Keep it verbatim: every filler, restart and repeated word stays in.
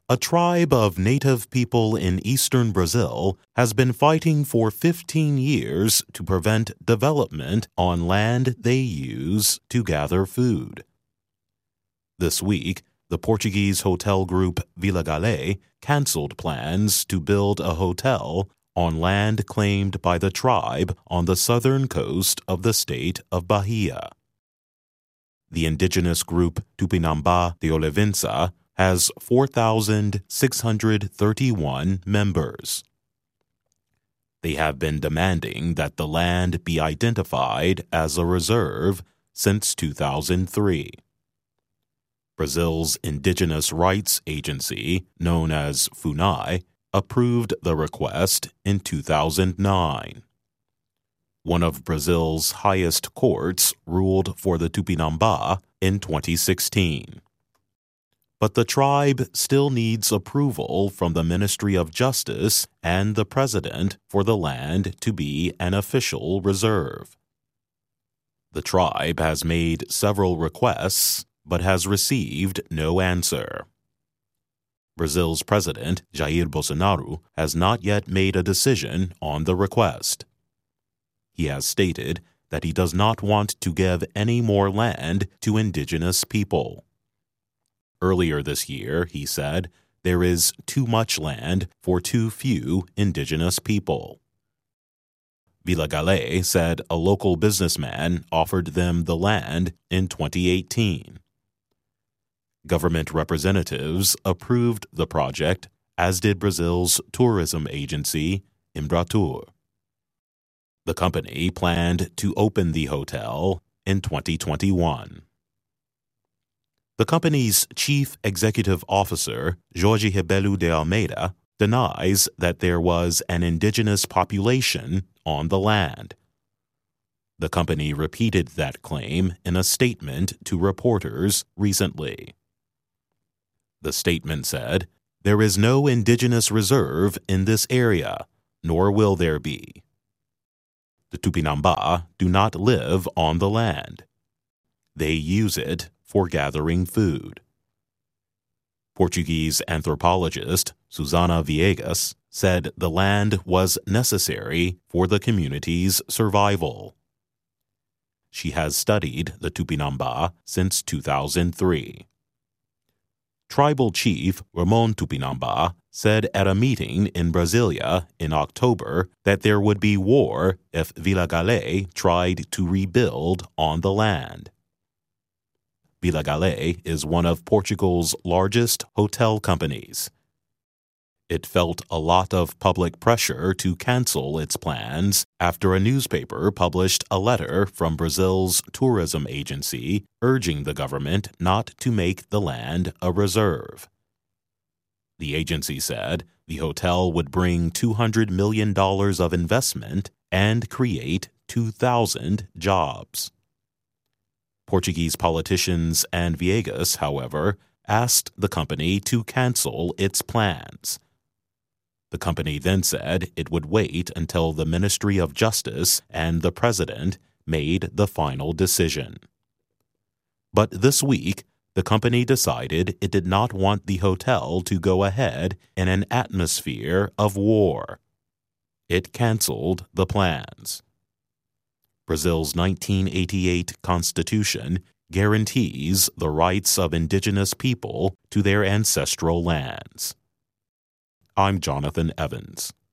A tribe of native people in eastern Brazil has been fighting for fifteen years to prevent development on land they use to gather food. This week, the Portuguese hotel group Vila Galé canceled plans to build a hotel on land claimed by the tribe on the southern coast of the state of Bahia. The indigenous group Tupinambá de Olivença has four thousand six hundred thirty-one members. They have been demanding that the land be identified as a reserve since two thousand three. Brazil's indigenous rights agency, known as FUNAI, approved the request in two thousand nine. One of Brazil's highest courts ruled for the Tupinambá in twenty sixteen. But the tribe still needs approval from the Ministry of Justice and the President for the land to be an official reserve. The tribe has made several requests, but has received no answer. Brazil's President, Jair Bolsonaro, has not yet made a decision on the request. He has stated that he does not want to give any more land to indigenous people. Earlier this year, he said, there is too much land for too few indigenous people. Vila Galé said a local businessman offered them the land in twenty eighteen. Government representatives approved the project, as did Brazil's tourism agency, Embratur. The company planned to open the hotel in twenty twenty-one. The company's chief executive officer, Jorge Rebelo de Almeida, denies that there was an indigenous population on the land. The company repeated that claim in a statement to reporters recently. The statement said, "There is no indigenous reserve in this area, nor will there be. The Tupinambá do not live on the land. They use it for gathering food." Portuguese anthropologist Susana Viegas said the land was necessary for the community's survival. She has studied the Tupinambá since two thousand three. Tribal chief Ramon Tupinambá said at a meeting in Brasilia in October that there would be war if Vila Galé tried to rebuild on the land. Vila Galé is one of Portugal's largest hotel companies. It felt a lot of public pressure to cancel its plans after a newspaper published a letter from Brazil's tourism agency urging the government not to make the land a reserve. The agency said the hotel would bring two hundred million dollars of investment and create two thousand jobs. Portuguese politicians and Viegas, however, asked the company to cancel its plans. The company then said it would wait until the Ministry of Justice and the President made the final decision. But this week, the company decided it did not want the hotel to go ahead in an atmosphere of war. It canceled the plans. Brazil's nineteen eighty-eight Constitution guarantees the rights of indigenous people to their ancestral lands. I'm Jonathan Evans.